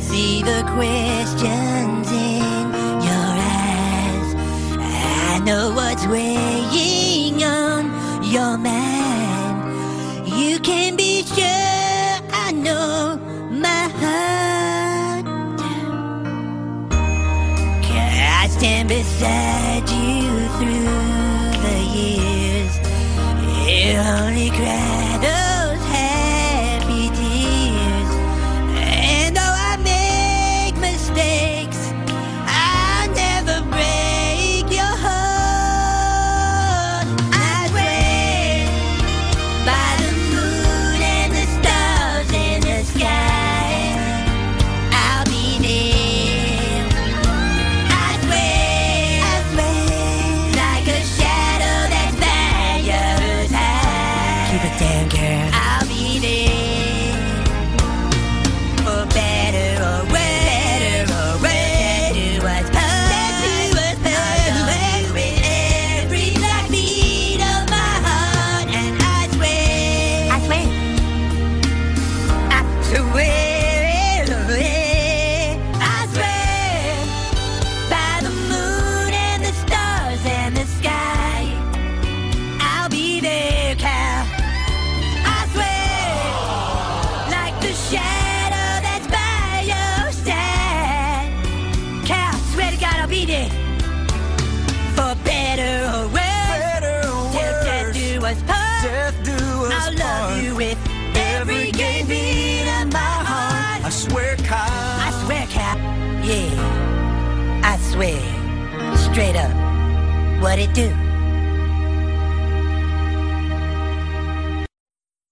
see the questions in your eyes. I know what's weighing on your mind. You can be sure I know my heart. I stand beside you through the years. You only cry those happy tears. And though I make mistakes, I'll never break your heart. I swear by the moon and the stars in the sky, I'll be there. I swear, like a shadow that's by your side. Keep it down, girl. I'll be there, for better or worse. Better or worse, do what's perfect. I'll with every black beat of my heart, and I swear, I swear by the moon and the stars and the sky, I'll be there, Cal. I swear, like the shadow that's by your side. Cal, swear to God, I'll be there, for better or worse. Till death do us part. I'll love you with every gay beat of my heart. I swear, Kyle. I swear, Cap. Yeah, I swear. Straight up. What it do?